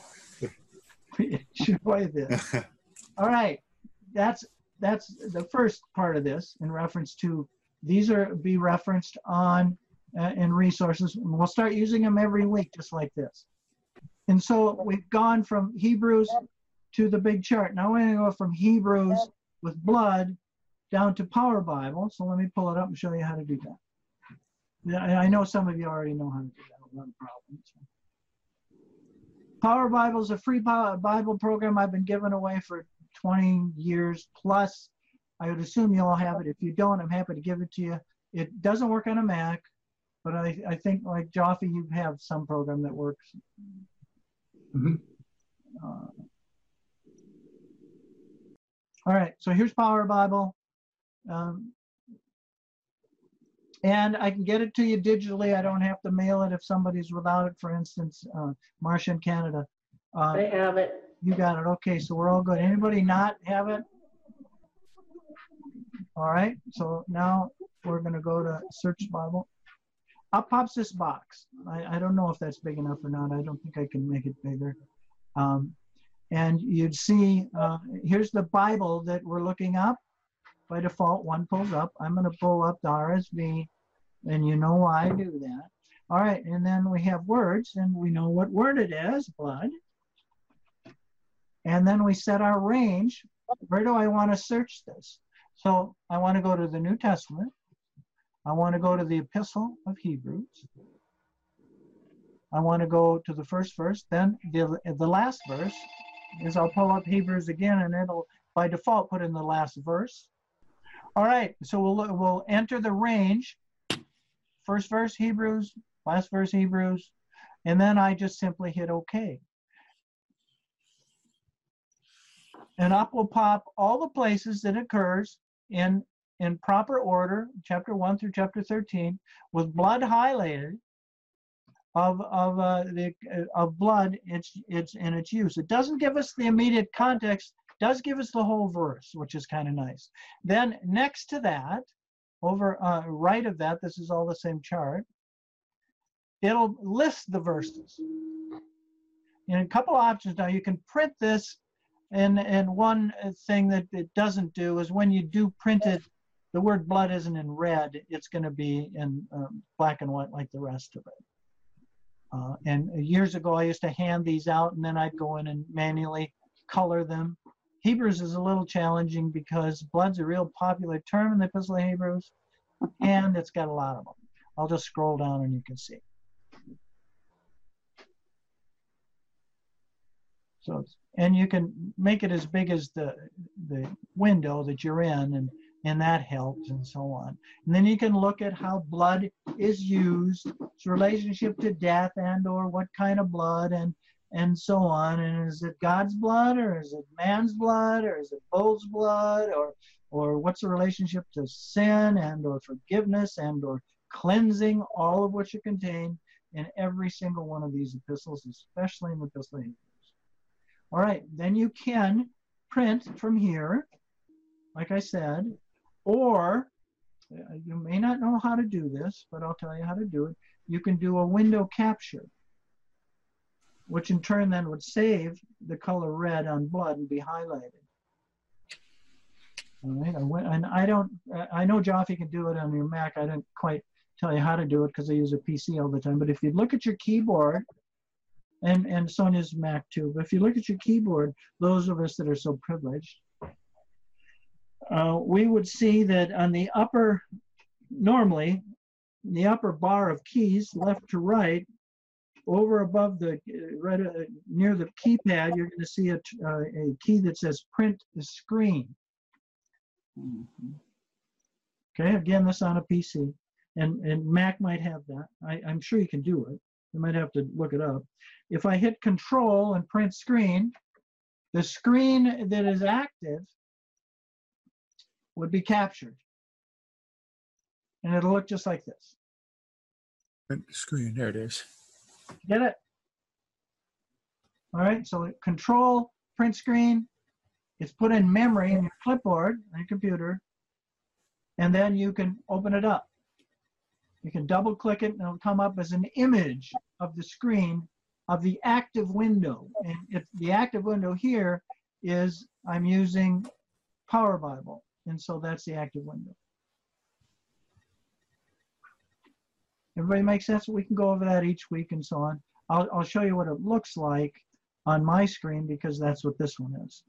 enjoy this. All right, that's that's the first part of this in reference to these are be referenced on uh, in resources. And we'll start using them every week, just like this. And so we've gone from Hebrews to the big chart. Now we're going to go from Hebrews with blood down to Power Bible. So let me pull it up and show you how to do that. Yeah, I know some of you already know how to do that. Not a problem. So. Power Bible is a free Bible program I've been giving away for twenty years plus. I would assume you all have it. If you don't, I'm happy to give it to you. It doesn't work on a Mac. but I, I think like Joffe, you have some program that works. Mhm. Uh, all right, so here's Power Bible. Um, and I can get it to you digitally. I don't have to mail it if somebody's without it, for instance, uh, Marcia in Canada. Uh, I have it. you got it. Okay, so we're all good. Anybody not have it? All right, so now we're going to go to Search Bible. Up pops this box. I, I don't know if that's big enough or not. I don't think I can make it bigger. Um, and you'd see, uh, here's the Bible that we're looking up. By default, one pulls up. I'm going to pull up the R S V, and you know why I do that. All right, and then we have words, and we know what word it is, blood. And then we set our range. Where do I want to search this? So I want to go to the New Testament. I want to go to the Epistle of Hebrews. I want to go to the first verse. Then the, the last verse is I'll pull up Hebrews again, and it'll by default put in the last verse. All right, so we'll, we'll enter the range. First verse Hebrews, last verse Hebrews, and then I just simply hit OK. And up will pop all the places that occurs in, in proper order, chapter one through chapter thirteen, with blood highlighted of, of, uh, the, uh, of blood it's, it's in its use. It doesn't give us the immediate context, does give us the whole verse, which is kind of nice. Then next to that, over uh, right of that, this is all the same chart, it'll list the verses. In a couple options now, you can print this, and, and one thing that it doesn't do is when you do print it, the word blood isn't in red, it's going to be in um, black and white like the rest of it. Uh, and years ago, I used to hand these out, and then I'd go in and manually color them. Hebrews is a little challenging because blood's a real popular term in the Epistle of Hebrews, and it's got a lot of them. I'll just scroll down and you can see. So, it's, and you can make it as big as the, the window that you're in, and, and that helps, and so on. And then you can look at how blood is used, its relationship to death and or what kind of blood, and and so on. And is it God's blood, or is it man's blood, or is it bull's blood, or or what's the relationship to sin and or forgiveness and or cleansing, all of which are contained in every single one of these epistles, especially in the Epistle of Hebrews. All right, then you can print from here, like I said, or you may not know how to do this, but I'll tell you how to do it. You can do a window capture, which in turn then would save the color red on blood and be highlighted. All right, I went, and I don't, I know Joffe can do it on your Mac. I didn't quite tell you how to do it because I use a P C all the time. But if you look at your keyboard, and, and Sonia's Mac too, but if you look at your keyboard, those of us that are so privileged, uh, we would see that on the upper, normally, the upper bar of keys, left to right, over above the, right uh, near the keypad, you're going to see a, uh, a key that says print the screen. Mm-hmm. Okay, again, this on a P C, and, and Mac might have that. I, I'm sure you can do it. You might have to look it up. If I hit Control and print screen, the screen that is active would be captured. And it'll look just like this. Print the screen, there it is. Get it? All right, so Control, print screen, it's put in memory in your clipboard, on your computer, and then you can open it up. You can double click it and it'll come up as an image of the screen of the active window. And if the active window here is, I'm using Power Bible, and so that's the active window. Everybody make sense? We can go over that each week and so on. I'll, I'll show you what it looks like on my screen because that's what this one is.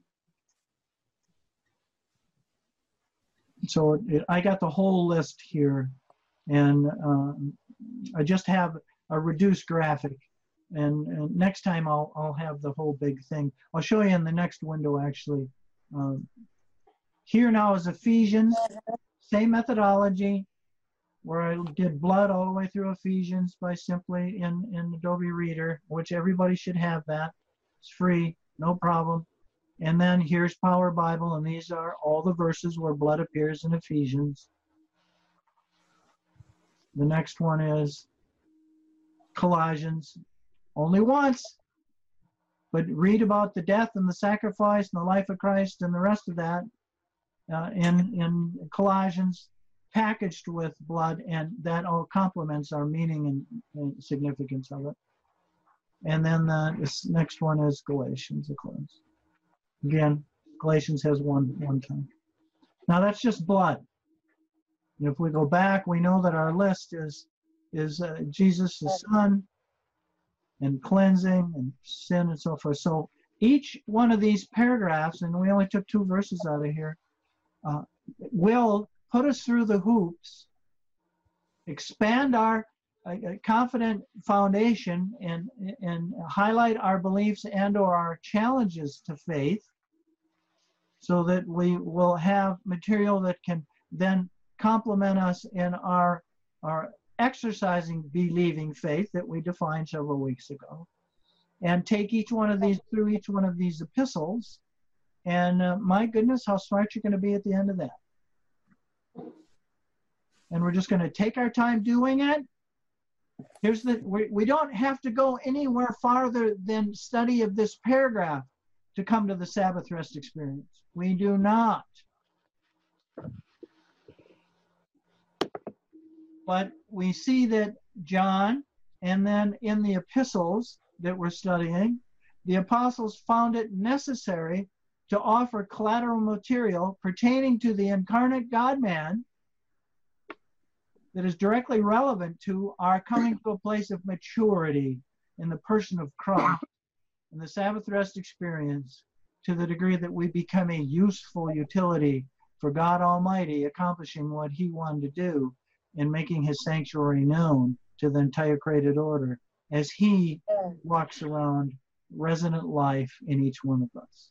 So it, I got the whole list here, and um, I just have a reduced graphic. And, and next time I'll, I'll have the whole big thing. I'll show you in the next window actually. Um, here now is Ephesians, same methodology. where I did blood all the way through Ephesians by simply in, in Adobe Reader, which everybody should have that. It's free, no problem. And then here's Power Bible, and these are all the verses where blood appears in Ephesians. The next one is Colossians, only once, but read about the death and the sacrifice and the life of Christ and the rest of that uh, in, in Colossians, packaged with blood, and that all complements our meaning and, and significance of it. And then the, this next one is Galatians, a close. Again, Galatians has one one time. Now that's just blood. And if we go back, we know that our list is is uh, Jesus, the Son, and cleansing and sin and so forth. So each one of these paragraphs, and we only took two verses out of here, uh, will put us through the hoops, expand our uh, confident foundation, and and highlight our beliefs and or our challenges to faith, so that we will have material that can then complement us in our our exercising believing faith that we defined several weeks ago, and take each one of these through each one of these epistles, and uh, my goodness, how smart you're going to be at the end of that. And we're just going to take our time doing it. Here's the we, we don't have to go anywhere farther than study of this paragraph to come to the Sabbath rest experience. We do not. But we see that John, and then in the epistles that we're studying, the apostles found it necessary to offer collateral material pertaining to the incarnate God-man that is directly relevant to our coming to a place of maturity in the person of Christ and the Sabbath rest experience, to the degree that we become a useful utility for God Almighty, accomplishing what he wanted to do in making his sanctuary known to the entire created order as he walks around resident life in each one of us.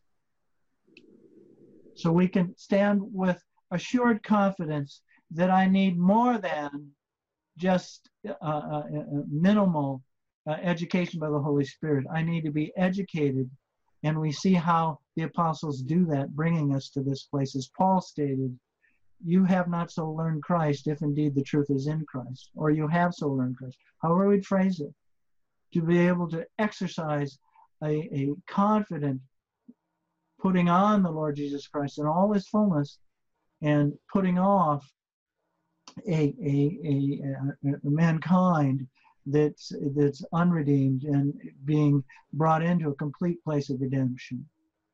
So we can stand with assured confidence that I need more than just uh, uh, minimal uh, education by the Holy Spirit. I need to be educated, and we see how the apostles do that, bringing us to this place. As Paul stated, you have not so learned Christ, if indeed the truth is in Christ, or you have so learned Christ, however we'd phrase it, to be able to exercise a, a confident putting on the Lord Jesus Christ in all his fullness, and putting off a, a, a, a mankind that's, that's unredeemed and being brought into a complete place of redemption.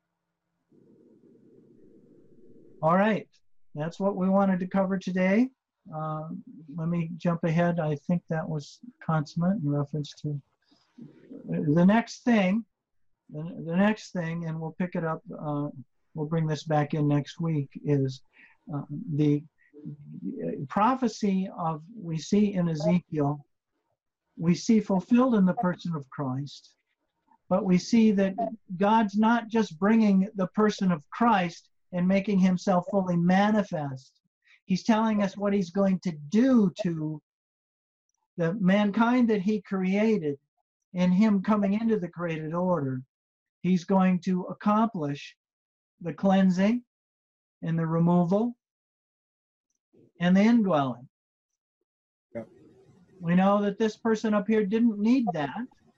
All right, that's what we wanted to cover today. Uh, let me jump ahead. I think that was consummate in reference to the next thing. The, the next thing, and we'll pick it up, uh, we'll bring this back in next week, is uh, the prophecy of, we see in Ezekiel, we see fulfilled in the person of Christ, but we see that God's not just bringing the person of Christ and making himself fully manifest. He's telling us what he's going to do to the mankind that he created, and him coming into the created order. He's going to accomplish the cleansing and the removal and the indwelling. Yep. We know that this person up here didn't need that,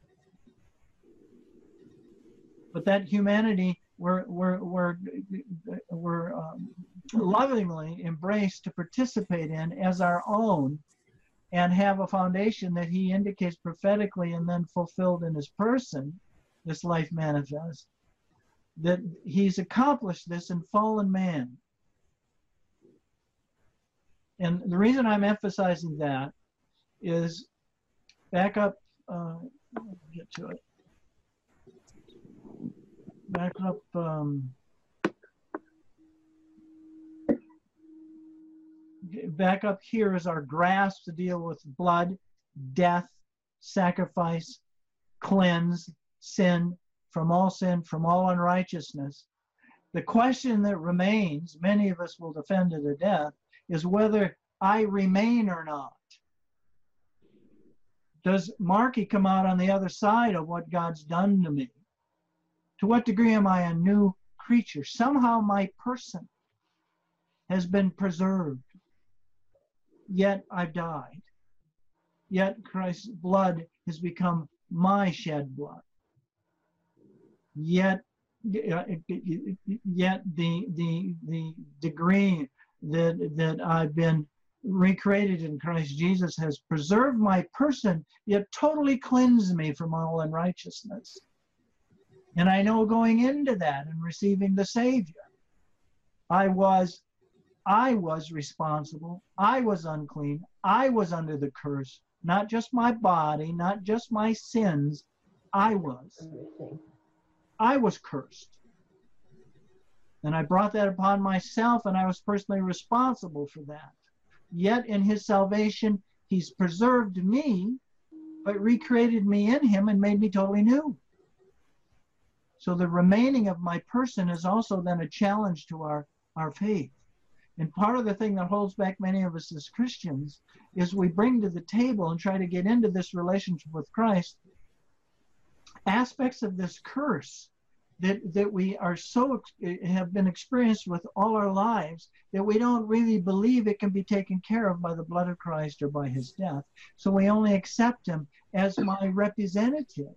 but that humanity we're, we're, we're, we're um, lovingly embraced to participate in as our own, and have a foundation that he indicates prophetically and then fulfilled in his person, this life manifest, that he's accomplished this in fallen man. And the reason I'm emphasizing that is, back up, uh, get to it. Back up, um, back up here is our grasp to deal with blood, death, sacrifice, cleanse, sin, from all sin, from all unrighteousness. The question that remains, many of us will defend to the death, is whether I remain or not? Does Marky come out on the other side of what God's done to me? To what degree am I a new creature? Somehow my person has been preserved, yet I've died. Yet Christ's blood has become my shed blood. Yet, yet the the the degree that that I've been recreated in Christ Jesus has preserved my person, yet totally cleansed me from all unrighteousness. And I know going into that and receiving the Savior, I was, I was responsible. I was unclean. I was under the curse. Not just my body, not just my sins. I was. Everything. I was cursed. And I brought that upon myself, and I was personally responsible for that. Yet in his salvation, he's preserved me, but recreated me in him and made me totally new. So the remaining of my person is also then a challenge to our, our faith. And part of the thing that holds back many of us as Christians is we bring to the table and try to get into this relationship with Christ aspects of this curse that, that we are so have been experienced with all our lives that we don't really believe it can be taken care of by the blood of Christ or by his death. So we only accept him as my representative,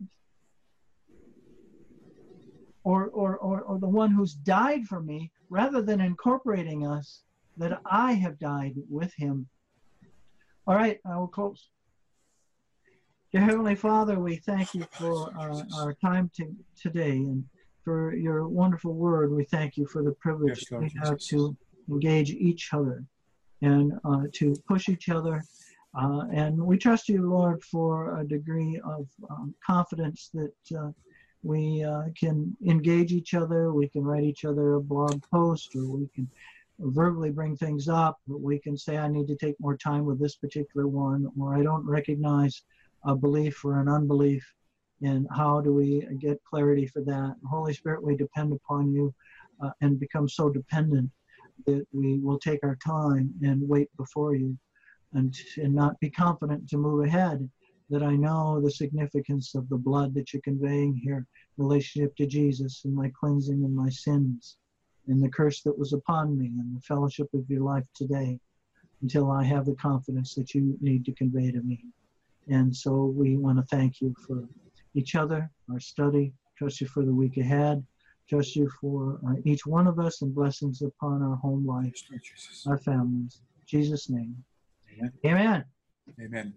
or, or, or, or the one who's died for me, rather than incorporating us that I have died with him. All right, I will close. Dear Heavenly Father, we thank you for uh, our time to, today, and for your wonderful word. We thank you for the privilege Yes, Lord we have Jesus. to engage each other and uh, to push each other. Uh, and we trust you, Lord, for a degree of um, confidence that uh, we uh, can engage each other. We can write each other a blog post, or we can verbally bring things up, but we can say, I need to take more time with this particular one, or I don't recognize a belief or an unbelief, and how do we get clarity for that? Holy Spirit, we depend upon you uh, and become so dependent that we will take our time and wait before you, and, and not be confident to move ahead, that I know the significance of the blood that you're conveying here, relationship to Jesus and my cleansing and my sins and the curse that was upon me and the fellowship of your life today, until I have the confidence that you need to convey to me. And so we want to thank you for each other, our study. Trust you for the week ahead. Trust you for uh, each one of us, and blessings upon our home life, Yes, Lord Jesus. our families. In Jesus' name. Amen. Amen. Amen.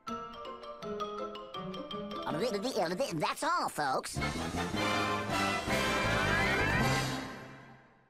That's all, folks.